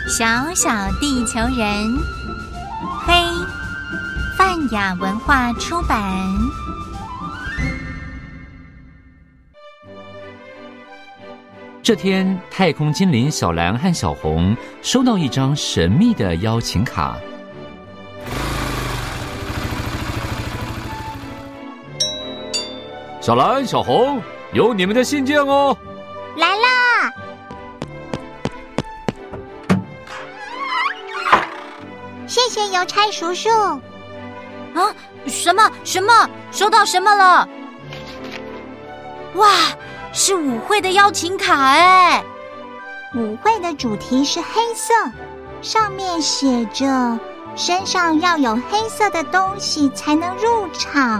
小小地球人，黑，泛雅文化出版。 这天，太空精灵小蓝和小红收到一张神秘的邀请卡。小蓝、小红，有你们的信件哦！ 来啦！谢谢邮差叔叔。 啊，什么？收到什么了？哇，是舞会的邀请卡哎！ 舞会的主题是黑色，上面写着身上要有黑色的东西才能入场。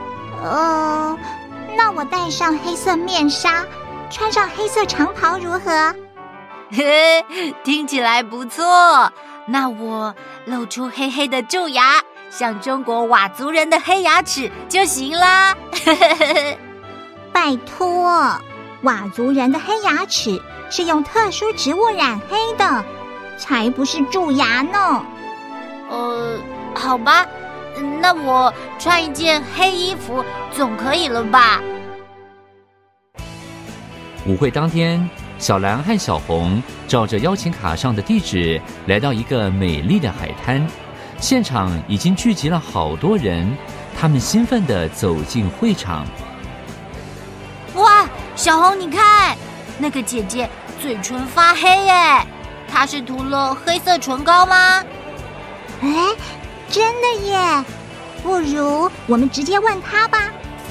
那我戴上黑色面纱，穿上黑色长袍如何？ 嘿，听起来不错。那我露出黑黑的蛀牙，像中国佤族人的黑牙齿就行啦。 拜托，佤族人的黑牙齿是用特殊植物染黑的，才不是蛀牙呢。 好吧，那我穿一件黑衣服总可以了吧？ 舞会当天，小蓝和小红照着邀请卡上的地址来到一个美丽的海滩，现场已经聚集了好多人，他们兴奋地走进会场。 哇，小红你看，那个姐姐嘴唇发黑耶，她是涂了黑色唇膏吗？ 哎，真的耶！不如我们直接问她吧。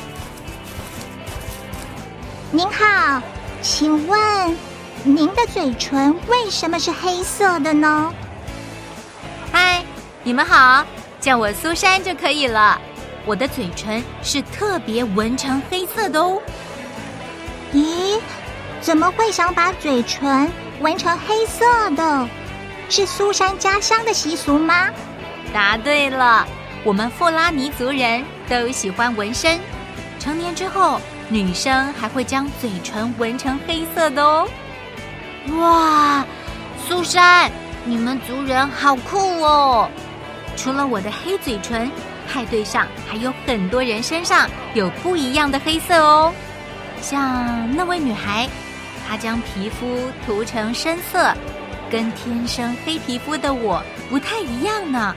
您好，请问您的嘴唇为什么是黑色的呢？ 嗨，你们好，叫我苏珊就可以了。我的嘴唇是特别纹成黑色的哦。 咦，怎么会想把嘴唇纹成黑色的？是苏珊家乡的习俗吗？ 答对了，我们富拉尼族人都喜欢纹身，成年之后女生还会将嘴唇纹成黑色的哦。哇，苏珊，你们族人好酷哦！除了我的黑嘴唇，派对上还有很多人身上有不一样的黑色哦。像那位女孩，她将皮肤涂成深色，跟天生黑皮肤的我不太一样呢。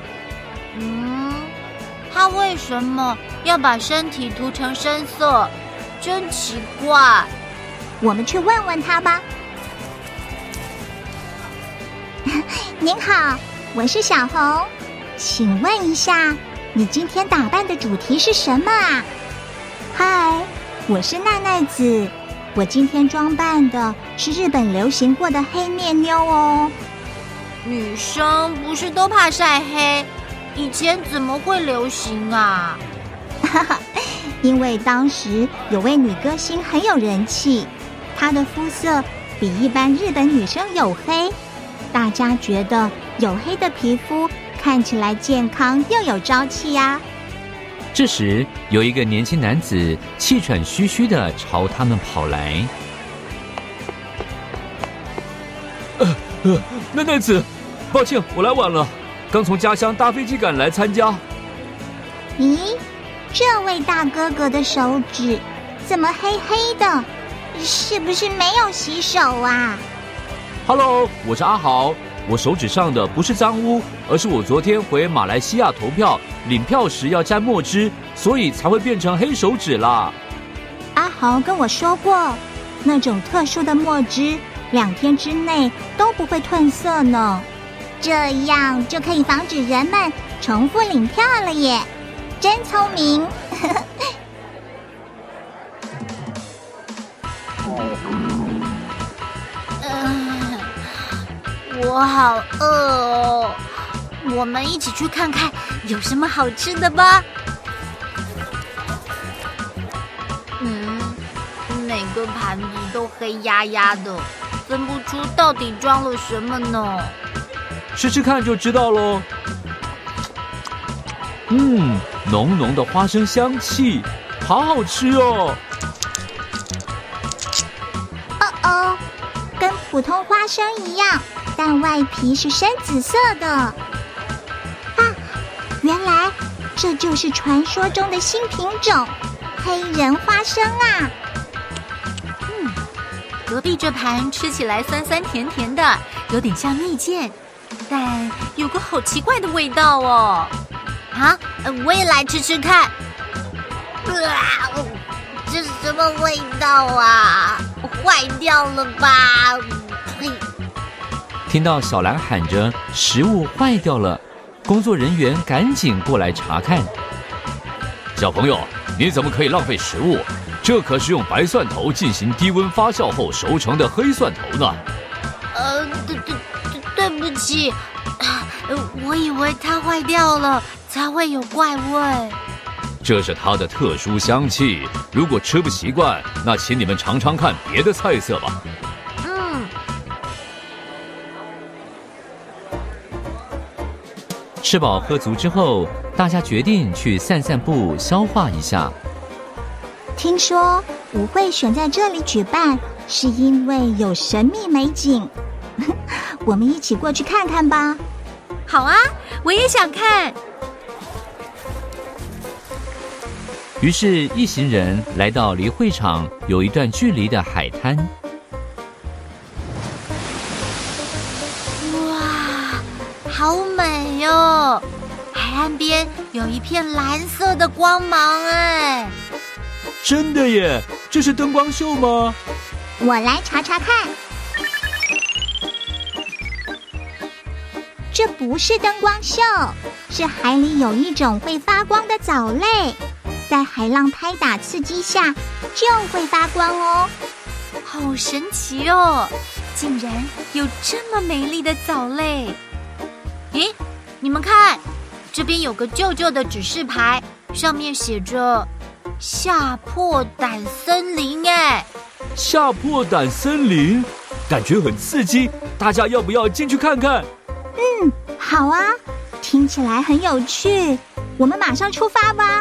她为什么要把身体涂成深色？真奇怪。 我们去问问她吧。您好，我是小红，请问一下，你今天打扮的主题是什么啊？嗨，我是奈奈子，我今天装扮的是日本流行过的黑面妞哦。 女生不是都怕晒黑，以前怎么会流行啊？ 因为当时有位女歌星很有人气，她的肤色比一般日本女生黝黑，大家觉得黝黑的皮肤看起来健康又有朝气呀。 这时，有一个年轻男子气喘吁吁地朝他们跑来。奈奈子，抱歉，我来晚了，刚从家乡搭飞机赶来参加。 咦，这位大哥哥的手指怎么黑黑的？是不是没有洗手啊？ Hello， 我是阿豪。我手指上的不是脏污，而是我昨天回马来西亚投票，领票时要沾墨汁，所以才会变成黑手指啦。 阿豪跟我说过，那种特殊的墨汁2天之内都不会褪色呢，这样就可以防止人们重复领票了耶，真聪明。 我好饿哦，我们一起去看看有什么好吃的吧。每个盘子都黑压压的，分不出到底装了什么呢。 试试看就知道咯。浓浓的花生香气，好好吃哦。 跟普通花生一样，但外皮是深紫色的。啊，原来这就是传说中的新品种——黑人花生啊！ 隔壁这盘吃起来酸酸甜甜的，有点像蜜饯，但有个好奇怪的味道哦。啊，我也来吃吃看。这是什么味道啊？坏掉了吧？ 听到小兰喊着食物坏掉了，工作人员赶紧过来查看。 小朋友，你怎么可以浪费食物？这可是用白蒜头进行低温发酵后熟成的黑蒜头呢。 对不起，我以为它坏掉了才会有怪味。 这是它的特殊香气，如果吃不习惯，那请你们尝尝看别的菜色吧。 吃饱喝足之后，大家决定去散散步，消化一下。 听说舞会选在这里举办，是因为有神秘美景。我们一起过去看看吧。 好啊，我也想看。 于是，一行人来到离会场有一段距离的海滩。 哇，好美哦！海岸边有一片蓝色的光芒哎。 真的耶，这是灯光秀吗？ 我来查查看。这不是灯光秀，是海里有一种会发光的藻类，在海浪拍打刺激下就会发光哦。 好神奇哦，竟然有这么美丽的藻类。咦，你们看，这边有个旧旧的指示牌，上面写着夏破胆森林哎。 夏破胆森林，感觉很刺激，大家要不要进去看看？ 好啊，听起来很有趣，我们马上出发吧。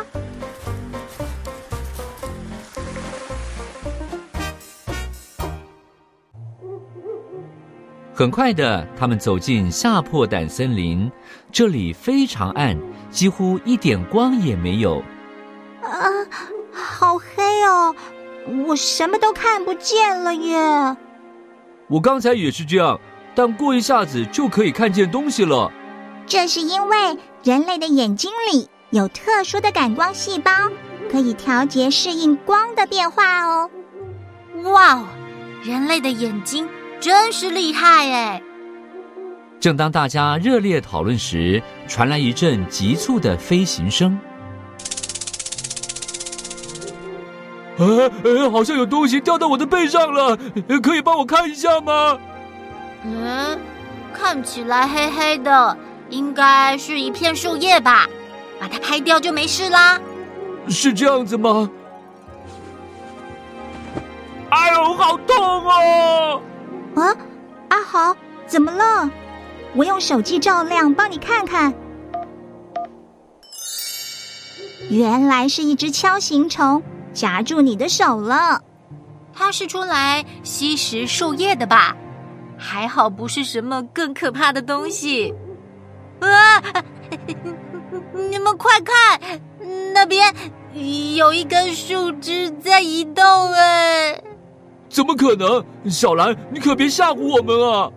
很快的，他们走进夏破胆森林，这里非常暗，几乎一点光也没有。 好黑哦，我什么都看不见了耶。 我刚才也是这样，但过一下子就可以看见东西了。 这是因为人类的眼睛里有特殊的感光细胞，可以调节适应光的变化哦。 哇哦，人类的眼睛真是厉害哎！ 正当大家热烈讨论时，传来一阵急促的飞行声。 好像有东西掉到我的背上了，可以帮我看一下吗？ 看起来黑黑的，应该是一片树叶吧，把它拍掉就没事啦。 是这样子吗？哎呦，好痛哦！ 阿豪，怎么了？我用手机照亮，帮你看看。原来是一只锹形虫夹住你的手了。 它是出来吸食树叶的吧？还好不是什么更可怕的东西。你们快看，那边有一根树枝在移动哎！ 怎么可能？小兰，你可别吓唬我们啊！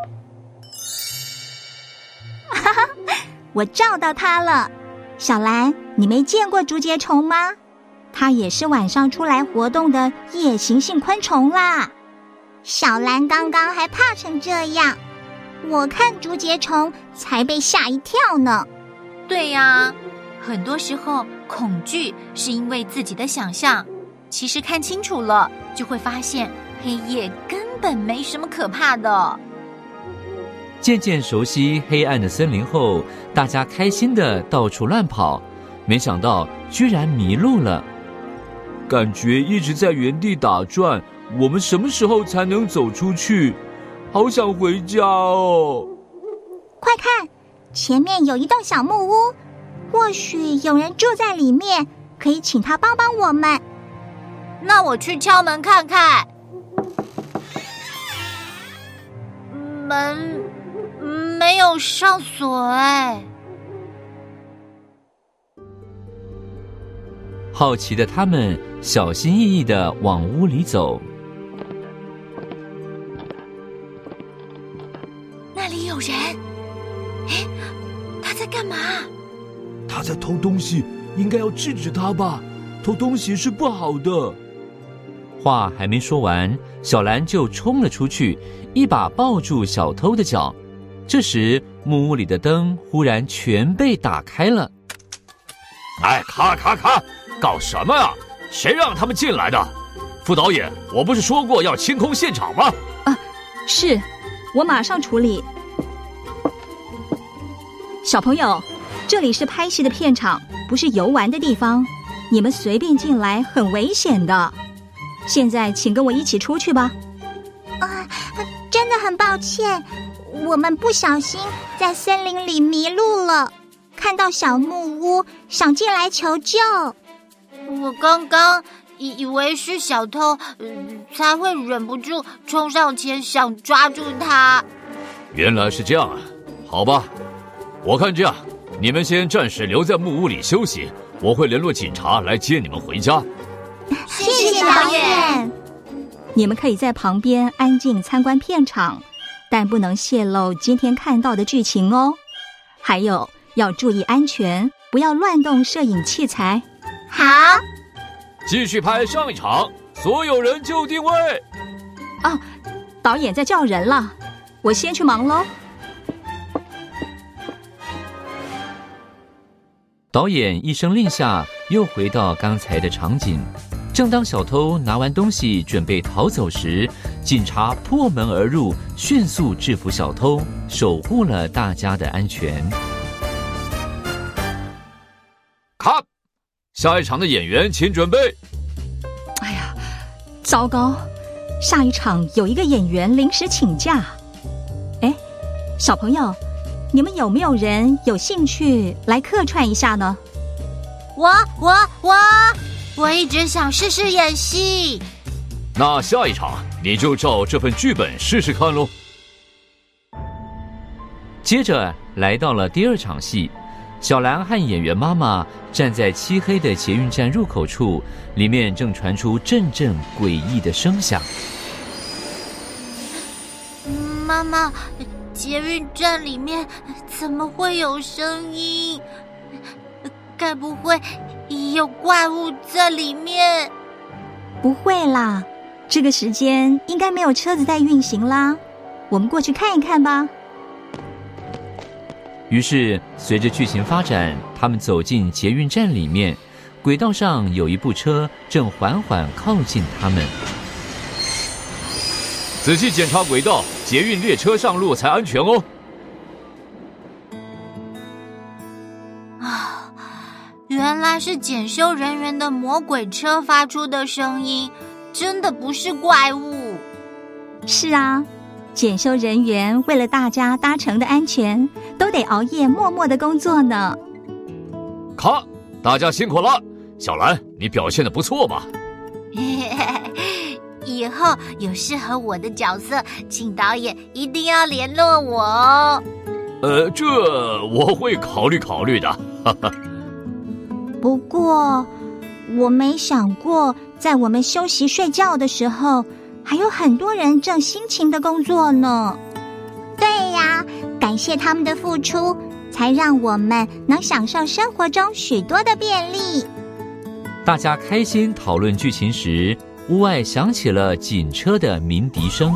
我照到它了。小兰，你没见过竹节虫吗？它也是晚上出来活动的夜行性昆虫啦。小兰刚刚还怕成这样，我看竹节虫才被吓一跳呢。 对呀，很多时候恐惧是因为自己的想象，其实看清楚了就会发现黑夜根本没什么可怕的。 渐渐熟悉黑暗的森林后，大家开心地到处乱跑，没想到居然迷路了。 感觉一直在原地打转，我们什么时候才能走出去？好想回家哦！ 快看，前面有一栋小木屋，或许有人住在里面，可以请他帮帮我们。 那我去敲门看看。 门没有上锁哎。 好奇的他们小心翼翼地往屋里走。 那里有人，哎，他在干嘛？ 他在偷东西，应该要制止他吧？偷东西是不好的。 话还没说完，小兰就冲了出去，一把抱住小偷的脚。这时，木屋里的灯忽然全被打开了。 哎，咔！搞什么啊？谁让他们进来的？副导演，我不是说过要清空现场吗？ 是，我马上处理。小朋友，这里是拍戏的片场，不是游玩的地方，你们随便进来很危险的。现在请跟我一起出去吧。 真的很抱歉，我们不小心在森林里迷路了，看到小木屋，想进来求救。 我刚刚以为是小偷，才会忍不住冲上前想抓住他。 原来是这样啊，好吧，我看这样，你们先暂时留在木屋里休息，我会联络警察来接你们回家。 谢谢导演。 你们可以在旁边安静参观片场，但不能泄露今天看到的剧情哦。还有，要注意安全，不要乱动摄影器材。 好， 继续拍上一场，所有人就定位。 导演在叫人了，我先去忙喽。 导演一声令下，又回到刚才的场景。正当小偷拿完东西准备逃走时，警察破门而入，迅速制服小偷，守护了大家的安全。 看，下一场的演员请准备。 哎呀，糟糕，下一场有一个演员临时请假。哎，小朋友，你们有没有人有兴趣来客串一下呢？ 我一直想试试演戏。 那下一场你就照这份剧本试试看咯。 接着来到了第二场戏，小兰和演员妈妈站在漆黑的捷运站入口处，里面正传出阵阵诡异的声响。 妈妈，捷运站里面怎么会有声音？该不会有怪物在里面？ 不会啦，这个时间应该没有车子在运行啦，我们过去看一看吧。 于是随着剧情发展，他们走进捷运站里面，轨道上有一部车正缓缓靠近他们。 仔细检查轨道，捷运列车上路才安全哦。 原来是检修人员的魔鬼车发出的声音，真的不是怪物。 是啊，检修人员为了大家搭乘的安全，都得熬夜默默的工作呢。 看，大家辛苦了。小兰，你表现得不错吧？ 以后有适合我的角色，请导演一定要联络我哦。 这我会考虑的。哈哈。 不过，我没想过，在我们休息睡觉的时候，还有很多人正辛勤的工作呢。对呀，感谢他们的付出，才让我们能享受生活中许多的便利。 大家开心讨论剧情时，屋外响起了警车的鸣笛声。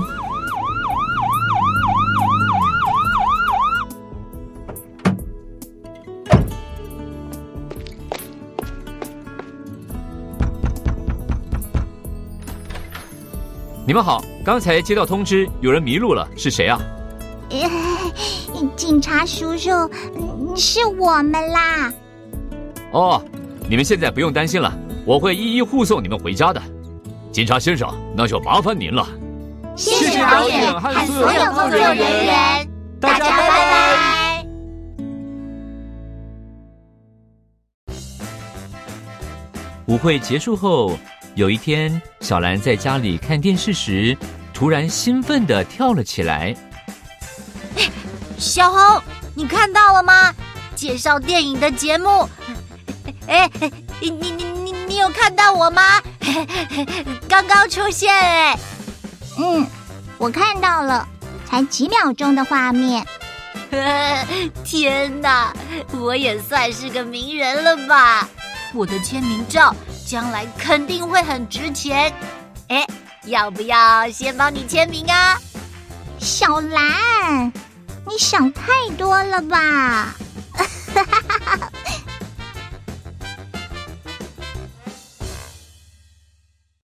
你们好，刚才接到通知，有人迷路了，是谁啊？ 警察叔叔，是我们啦。 哦，你们现在不用担心了，我会一一护送你们回家的。警察先生，那就麻烦您了。 谢谢导演和所有工作人员，大家拜拜。 舞会结束后，有一天，小兰在家里看电视时，突然兴奋地跳了起来。 小红，你看到了吗？介绍电影的节目。哎，你有看到我吗？刚刚出现哎。 我看到了，才几秒钟的画面。 天哪，我也算是个名人了吧？我的签名照将来肯定会很值钱。哎，要不要先帮你签名啊？ 小兰，你想太多了吧？